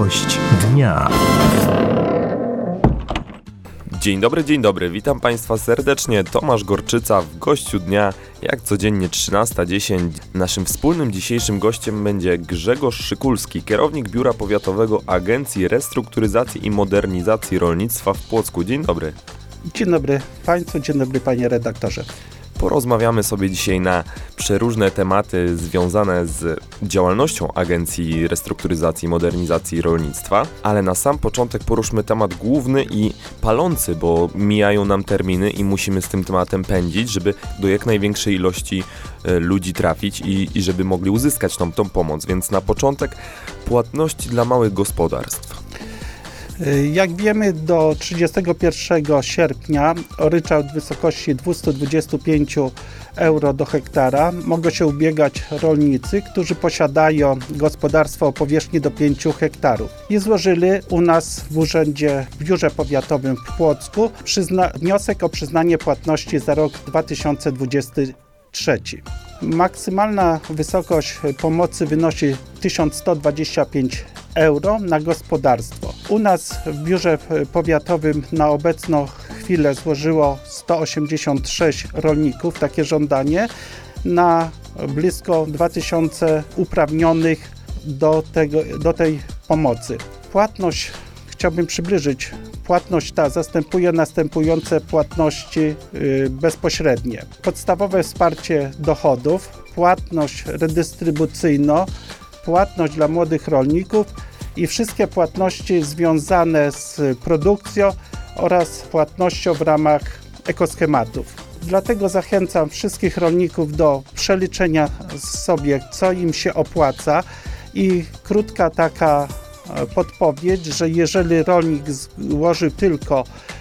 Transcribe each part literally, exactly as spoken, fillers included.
Gość dnia. Dzień dobry, dzień dobry, witam Państwa serdecznie, Tomasz Gorczyca w Gościu Dnia, jak codziennie trzynasta dziesięć. Naszym wspólnym dzisiejszym gościem będzie Grzegorz Szykulski, kierownik Biura Powiatowego Agencji Restrukturyzacji i Modernizacji Rolnictwa w Płocku. Dzień dobry. Dzień dobry Państwu, dzień dobry Panie redaktorze. Porozmawiamy sobie dzisiaj na przeróżne tematy związane z działalnością Agencji Restrukturyzacji i Modernizacji Rolnictwa, ale na sam początek poruszmy temat główny i palący, bo mijają nam terminy i musimy z tym tematem pędzić, żeby do jak największej ilości e, ludzi trafić i, i żeby mogli uzyskać tą, tą pomoc. Więc na początek płatności dla małych gospodarstw. Jak wiemy, do trzydziestego pierwszego sierpnia o ryczałt w wysokości dwieście dwadzieścia pięć euro do hektara mogą się ubiegać rolnicy, którzy posiadają gospodarstwo o powierzchni do pięciu hektarów i złożyli u nas w urzędzie, w biurze powiatowym w Płocku przyzna- wniosek o przyznanie płatności za rok dwa tysiące dwudziesty trzeci. Maksymalna wysokość pomocy wynosi tysiąc sto dwadzieścia pięć euro na gospodarstwo. U nas w biurze powiatowym na obecną chwilę złożyło sto osiemdziesiąt sześć rolników takie żądanie na blisko dwa tysiące uprawnionych do, tego, do tej pomocy. Płatność, chciałbym przybliżyć, płatność ta zastępuje następujące płatności yy, bezpośrednie. Podstawowe wsparcie dochodów, płatność redystrybucyjna, płatność dla młodych rolników i wszystkie płatności związane z produkcją oraz płatnością w ramach ekoschematów. Dlatego zachęcam wszystkich rolników do przeliczenia sobie, co im się opłaca i krótka taka podpowiedź, że jeżeli rolnik złoży tylko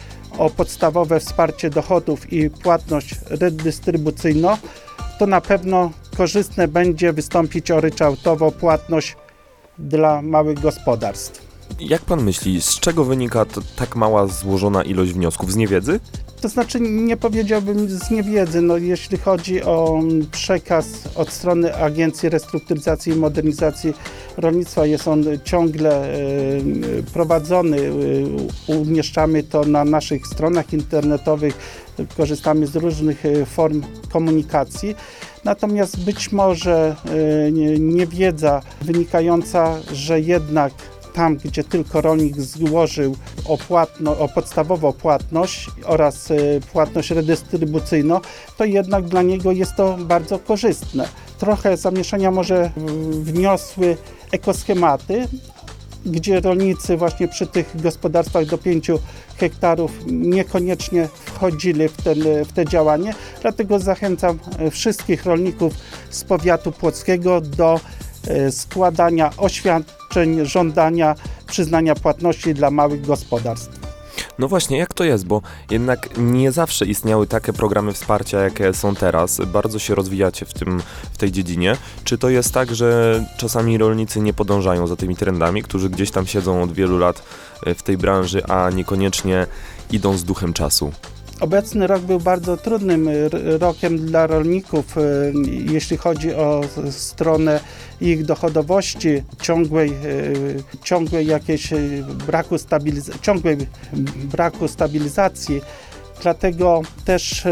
o podstawowe wsparcie dochodów i płatność redystrybucyjną, to na pewno korzystne będzie wystąpić o ryczałtową płatność dla małych gospodarstw. Jak Pan myśli, z czego wynika to tak mała złożona ilość wniosków? Z niewiedzy? To znaczy nie powiedziałbym z niewiedzy, no jeśli chodzi o przekaz od strony Agencji Restrukturyzacji i Modernizacji Rolnictwa, jest on ciągle y, prowadzony, y, umieszczamy to na naszych stronach internetowych, korzystamy z różnych y, form komunikacji. Natomiast być może y, niewiedza wynikająca, że jednak tam, gdzie tylko rolnik złożył o, płatno, o podstawową płatność oraz y, płatność redystrybucyjną, to jednak dla niego jest to bardzo korzystne. Trochę zamieszania może wniosły ekoschematy, gdzie rolnicy właśnie przy tych gospodarstwach do pięciu hektarów niekoniecznie wchodzili w, ten, w te działanie. Dlatego zachęcam wszystkich rolników z powiatu płockiego do składania oświadczeń, żądania przyznania płatności dla małych gospodarstw. No właśnie, jak to jest, bo jednak nie zawsze istniały takie programy wsparcia, jakie są teraz. Bardzo się rozwijacie w tym, w tej dziedzinie. Czy to jest tak, że czasami rolnicy nie podążają za tymi trendami, którzy gdzieś tam siedzą od wielu lat w tej branży, a niekoniecznie idą z duchem czasu? Obecny rok był bardzo trudnym rokiem dla rolników, jeśli chodzi o stronę ich dochodowości, ciągłej, ciągłej jakiejś braku, stabiliz- ciągłej braku stabilizacji. Dlatego też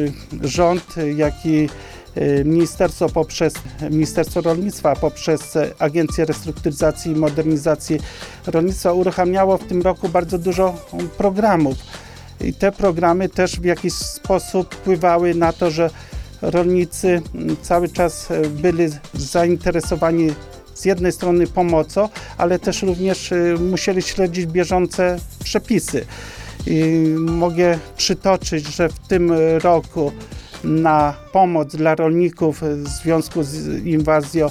rząd, jak i Ministerstwo poprzez Ministerstwo Rolnictwa, poprzez Agencję Restrukturyzacji i Modernizacji Rolnictwa uruchamiało w tym roku bardzo dużo programów. I te programy też w jakiś sposób wpływały na to, że rolnicy cały czas byli zainteresowani z jednej strony pomocą, ale też również musieli śledzić bieżące przepisy. I mogę przytoczyć, że w tym roku na pomoc dla rolników w związku z inwazją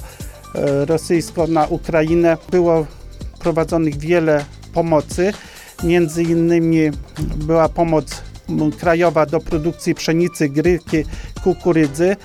rosyjską na Ukrainę było prowadzonych wiele pomocy. Między innymi była pomoc krajowa do produkcji pszenicy, gryki, kukurydzy.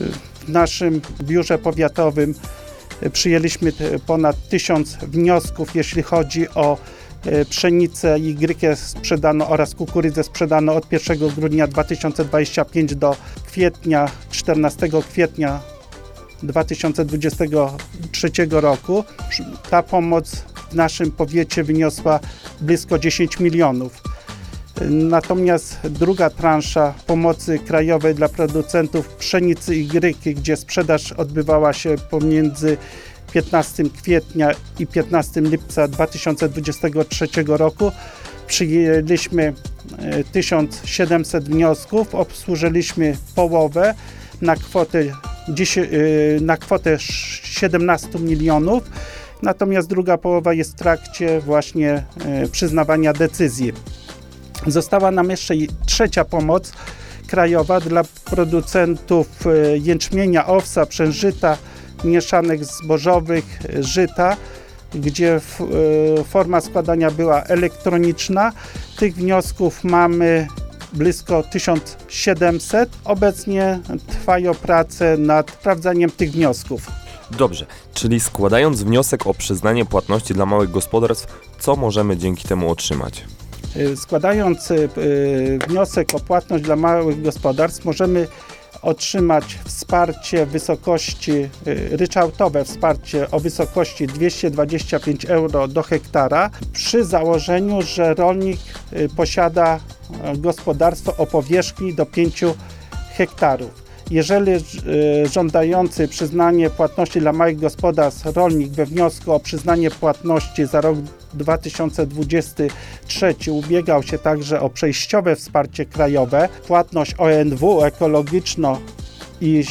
W naszym biurze powiatowym przyjęliśmy ponad tysiąc wniosków, jeśli chodzi o pszenicę i grykę sprzedano oraz kukurydzę sprzedano od pierwszego grudnia dwa tysiące dwudziestego piątego do kwietnia, czternastego kwietnia dwa tysiące dwudziestego trzeciego roku. Ta pomoc w naszym powiecie wyniosła blisko dziesięć milionów. Natomiast druga transza pomocy krajowej dla producentów pszenicy i gryki, gdzie sprzedaż odbywała się pomiędzy piętnastego kwietnia i piętnastego lipca dwa tysiące dwudziestego trzeciego roku, przyjęliśmy tysiąc siedemset wniosków, obsłużyliśmy połowę na kwotę, na kwotę siedemnaście milionów, natomiast druga połowa jest w trakcie właśnie przyznawania decyzji. Została nam jeszcze trzecia pomoc krajowa dla producentów jęczmienia, owsa, przężyta, mieszanek zbożowych, żyta, gdzie forma składania była elektroniczna. Tych wniosków mamy blisko tysiąc siedemset. Obecnie trwają prace nad sprawdzaniem tych wniosków. Dobrze, czyli składając wniosek o przyznanie płatności dla małych gospodarstw, co możemy dzięki temu otrzymać? Składając wniosek o płatność dla małych gospodarstw, możemy otrzymać wsparcie w wysokości, ryczałtowe wsparcie o wysokości dwieście dwadzieścia pięć euro do hektara, przy założeniu, że rolnik posiada gospodarstwo o powierzchni do pięciu hektarów. Jeżeli żądający przyznanie płatności dla małych gospodarstw rolnik we wniosku o przyznanie płatności za rok dwa tysiące dwudziesty trzeci ubiegał się także o przejściowe wsparcie krajowe, płatność O N W, ekologiczno i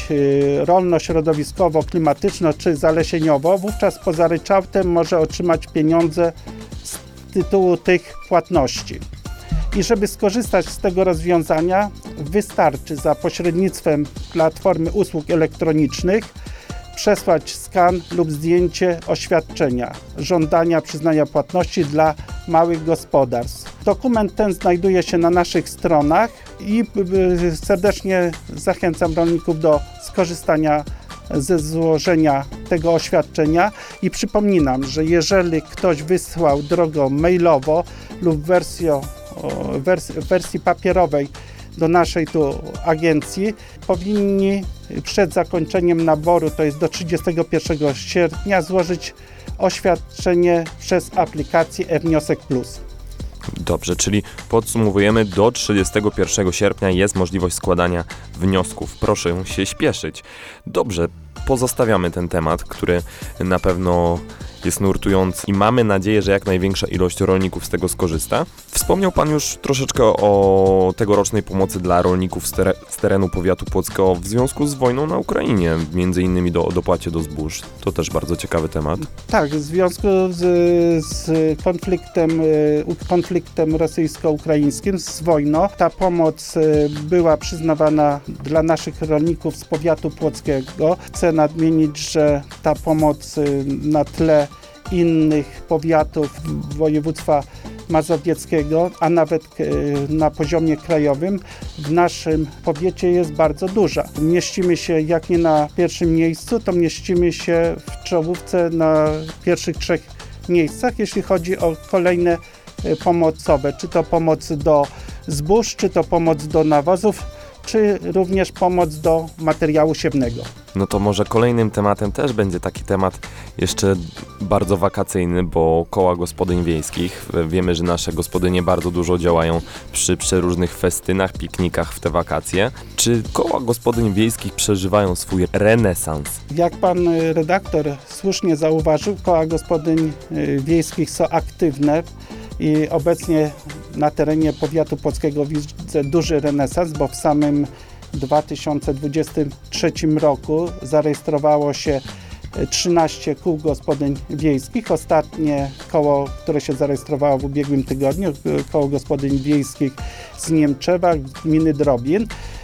rolno-środowiskowo-klimatyczno czy zalesieniowo, wówczas poza ryczałtem może otrzymać pieniądze z tytułu tych płatności. I żeby skorzystać z tego rozwiązania, wystarczy za pośrednictwem platformy usług elektronicznych przesłać skan lub zdjęcie oświadczenia żądania przyznania płatności dla małych gospodarstw. Dokument ten znajduje się na naszych stronach i serdecznie zachęcam rolników do skorzystania ze złożenia tego oświadczenia i przypominam, że jeżeli ktoś wysłał drogą mailowo lub wersją w wersji, wersji papierowej do naszej tu agencji, powinni przed zakończeniem naboru, to jest do trzydziestego pierwszego sierpnia, złożyć oświadczenie przez aplikację e-Wniosek Plus. Dobrze, czyli podsumowujemy, do trzydziestego pierwszego sierpnia jest możliwość składania wniosków. Proszę się śpieszyć. Dobrze, pozostawiamy ten temat, który na pewno jest nurtujący i mamy nadzieję, że jak największa ilość rolników z tego skorzysta. Wspomniał Pan już troszeczkę o tegorocznej pomocy dla rolników z, tere- z terenu powiatu płockiego w związku z wojną na Ukrainie, między innymi do, o dopłacie do zbóż. To też bardzo ciekawy temat. Tak, w związku z, z konfliktem, konfliktem rosyjsko-ukraińskim, z wojną, ta pomoc była przyznawana dla naszych rolników z powiatu płockiego. Chcę nadmienić, że ta pomoc na tle innych powiatów województwa mazowieckiego, a nawet na poziomie krajowym w naszym powiecie jest bardzo duża. Mieścimy się, jak nie na pierwszym miejscu, to mieścimy się w czołówce na pierwszych trzech miejscach, jeśli chodzi o kolejne pomocowe, czy to pomoc do zbóż, czy to pomoc do nawozów, czy również pomoc do materiału siewnego. No to może kolejnym tematem też będzie taki temat jeszcze bardzo wakacyjny, bo koła gospodyń wiejskich. Wiemy, że nasze gospodynie bardzo dużo działają przy przeróżnych festynach, piknikach w te wakacje. Czy koła gospodyń wiejskich przeżywają swój renesans? Jak pan redaktor słusznie zauważył, koła gospodyń wiejskich są aktywne i obecnie na terenie powiatu płockiego widzę duży renesans, bo w samym dwa tysiące dwudziestym trzecim roku zarejestrowało się trzynaście kół gospodyń wiejskich. Ostatnie koło, które się zarejestrowało w ubiegłym tygodniu, koło gospodyń wiejskich z Niemczewa, gminy Drobin.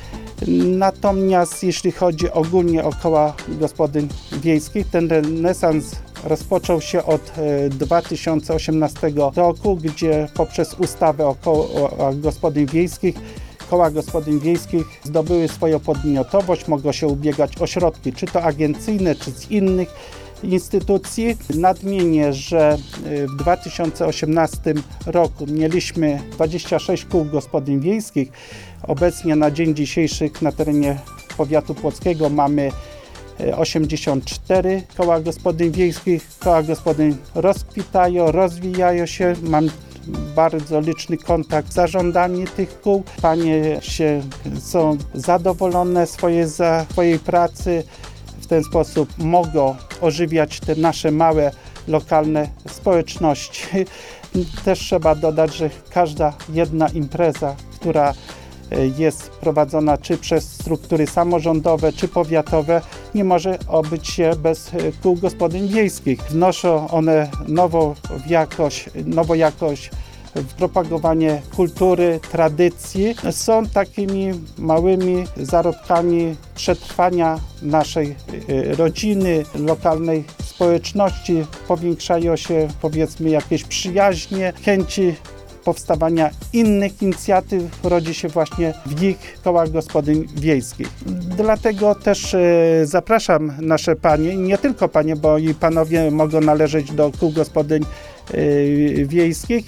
Natomiast jeśli chodzi ogólnie o koła gospodyń wiejskich, ten renesans rozpoczął się od dwa tysiące osiemnastego roku, gdzie poprzez ustawę o kołach gospodyń wiejskich koła gospodyń wiejskich zdobyły swoją podmiotowość, mogą się ubiegać o środki, czy to agencyjne, czy z innych instytucji. Nadmienię, że w dwa tysiące osiemnastym roku mieliśmy dwadzieścia sześć kół gospodyń wiejskich. Obecnie na dzień dzisiejszy na terenie powiatu płockiego mamy osiemdziesiąt cztery koła gospodyń wiejskich. Koła gospodyń rozkwitają, rozwijają się. Mam bardzo liczny kontakt z zarządami tych kół. Panie się są zadowolone swoje, za swojej pracy. W ten sposób mogą ożywiać te nasze małe, lokalne społeczności. Też trzeba dodać, że każda jedna impreza, która jest prowadzona czy przez struktury samorządowe, czy powiatowe, nie może obyć się bez kół gospodyń wiejskich. Wnoszą one nową jakość, nową jakość w propagowanie kultury, tradycji. Są takimi małymi zarobkami przetrwania naszej rodziny, lokalnej społeczności. Powiększają się, powiedzmy, jakieś przyjaźnie, chęci powstawania innych inicjatyw rodzi się właśnie w ich kołach gospodyń wiejskich. Dlatego też e, zapraszam nasze panie, nie tylko panie, bo i panowie mogą należeć do kół gospodyń e, wiejskich,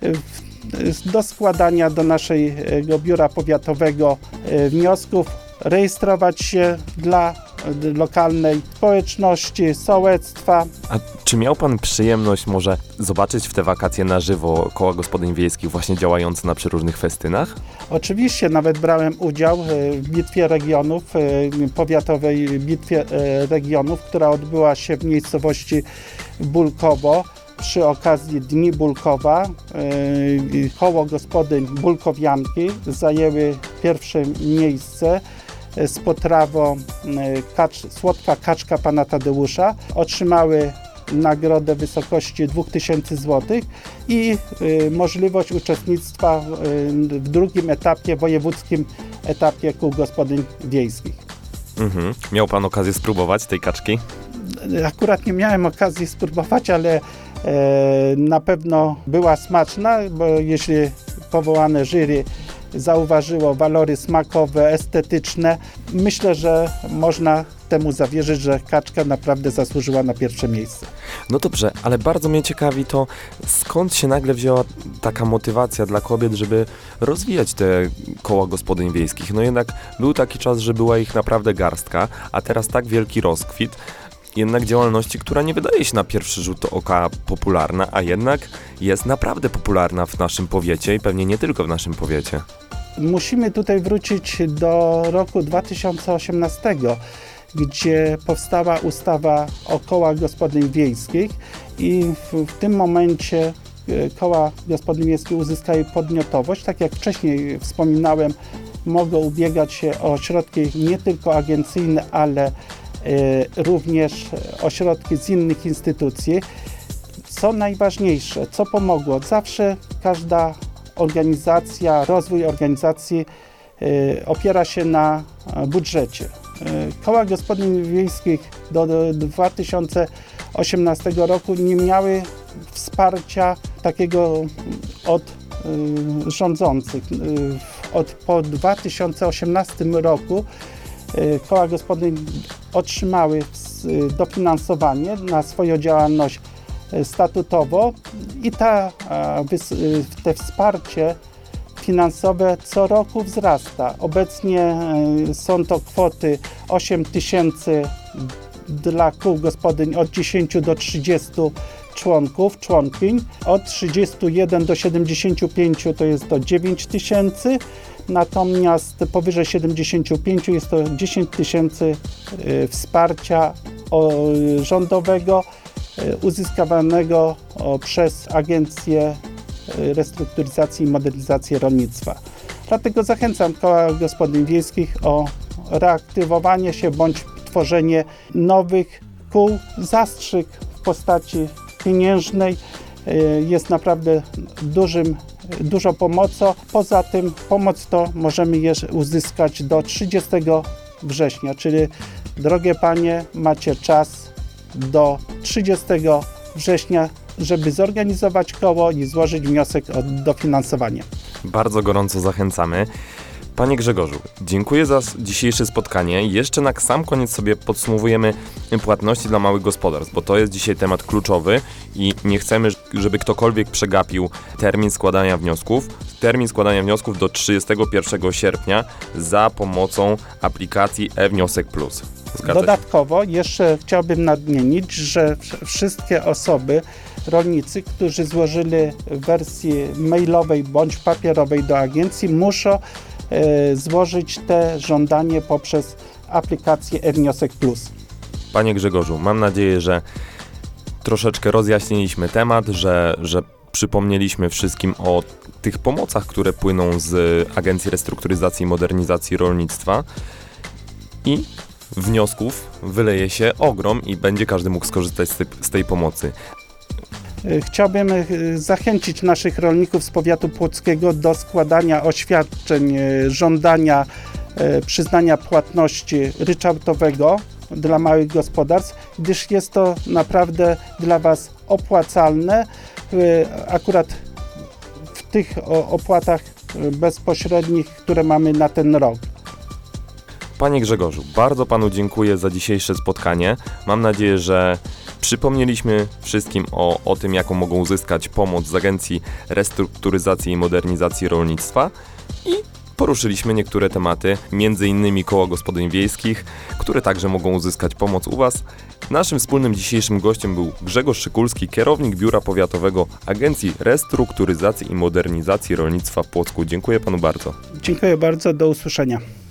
e, do składania do naszego biura powiatowego e, wniosków, rejestrować się dla lokalnej społeczności, sołectwa. A czy miał pan przyjemność może zobaczyć w te wakacje na żywo koła gospodyń wiejskich właśnie działające na przeróżnych festynach? Oczywiście, nawet brałem udział w Bitwie Regionów, powiatowej Bitwie Regionów, która odbyła się w miejscowości Bulkowo. Przy okazji Dni Bulkowa koło gospodyń Bulkowianki zajęły pierwsze miejsce z potrawą kacz, słodka kaczka pana Tadeusza. Otrzymały nagrodę w wysokości dwa tysiące złotych i y, możliwość uczestnictwa y, w drugim etapie, wojewódzkim etapie kół gospodyń wiejskich. Mhm. Miał pan okazję spróbować tej kaczki? Akurat nie miałem okazji spróbować, ale e, na pewno była smaczna, bo jeśli powołane jury zauważyło walory smakowe, estetyczne, myślę, że można temu zawierzyć, że kaczka naprawdę zasłużyła na pierwsze miejsce. No dobrze, ale bardzo mnie ciekawi to, skąd się nagle wzięła taka motywacja dla kobiet, żeby rozwijać te koła gospodyń wiejskich. No jednak był taki czas, że była ich naprawdę garstka, a teraz tak wielki rozkwit, jednak działalności, która nie wydaje się na pierwszy rzut oka popularna, a jednak jest naprawdę popularna w naszym powiecie i pewnie nie tylko w naszym powiecie. Musimy tutaj wrócić do roku dwa tysiące osiemnastego, gdzie powstała ustawa o kołach gospodyń wiejskich i w, w tym momencie koła gospodyń wiejskich uzyskały podmiotowość. Tak jak wcześniej wspominałem, mogą ubiegać się o środki nie tylko agencyjne, ale y, również o środki z innych instytucji. Co najważniejsze, co pomogło, zawsze każda organizacja, rozwój organizacji y, opiera się na budżecie. Y, koła gospodyń wiejskich do, do dwa tysiące osiemnastego roku nie miały wsparcia takiego od y, rządzących. Y, od, po dwa tysiące osiemnastym roku y, koła gospodyń otrzymały y, dofinansowanie na swoją działalność statutowo i ta, te wsparcie finansowe co roku wzrasta. Obecnie są to kwoty osiem tysięcy dla kół gospodyń od dziesięciu do trzydziestu członków, członkiń. Od trzydziestu jeden do siedemdziesięciu pięciu to jest to dziewięć tysięcy, natomiast powyżej siedemdziesięciu pięciu jest to dziesięć tysięcy wsparcia rządowego uzyskiwanego przez Agencję Restrukturyzacji i Modernizacji Rolnictwa. Dlatego zachęcam koła gospodyń wiejskich o reaktywowanie się bądź tworzenie nowych kół. Zastrzyk w postaci pieniężnej jest naprawdę dużym, dużą pomocą. Poza tym pomoc to możemy uzyskać do trzydziestego września, czyli drogie panie, macie czas do trzydziestego września, żeby zorganizować koło i złożyć wniosek o dofinansowanie. Bardzo gorąco zachęcamy. Panie Grzegorzu, dziękuję za s- dzisiejsze spotkanie. Jeszcze na sam koniec sobie podsumowujemy płatności dla małych gospodarstw, bo to jest dzisiaj temat kluczowy i nie chcemy, żeby ktokolwiek przegapił termin składania wniosków. Termin składania wniosków do trzydziestego pierwszego sierpnia za pomocą aplikacji e-Wniosek Plus. Zgadza się? Dodatkowo jeszcze chciałbym nadmienić, że wsz- wszystkie osoby, rolnicy, którzy złożyli w wersji mailowej bądź papierowej do agencji, muszą e, złożyć te żądanie poprzez aplikację e-Wniosek Plus. Panie Grzegorzu, mam nadzieję, że troszeczkę rozjaśniliśmy temat, że, że przypomnieliśmy wszystkim o tych pomocach, które płyną z Agencji Restrukturyzacji i Modernizacji Rolnictwa i wniosków wyleje się ogrom i będzie każdy mógł skorzystać z tej, z tej pomocy. E, Chciałbym e, zachęcić naszych rolników z powiatu płockiego do składania oświadczeń, e, żądania e, przyznania płatności ryczałtowego dla małych gospodarstw, gdyż jest to naprawdę dla Was opłacalne. E, Akurat w tych o- opłatach e, bezpośrednich, które mamy na ten rok. Panie Grzegorzu, bardzo Panu dziękuję za dzisiejsze spotkanie. Mam nadzieję, że przypomnieliśmy wszystkim o, o tym, jaką mogą uzyskać pomoc z Agencji Restrukturyzacji i Modernizacji Rolnictwa i poruszyliśmy niektóre tematy, między innymi koła gospodyń wiejskich, które także mogą uzyskać pomoc u Was. Naszym wspólnym dzisiejszym gościem był Grzegorz Szykulski, kierownik Biura Powiatowego Agencji Restrukturyzacji i Modernizacji Rolnictwa w Płocku. Dziękuję Panu bardzo. Dziękuję bardzo, do usłyszenia.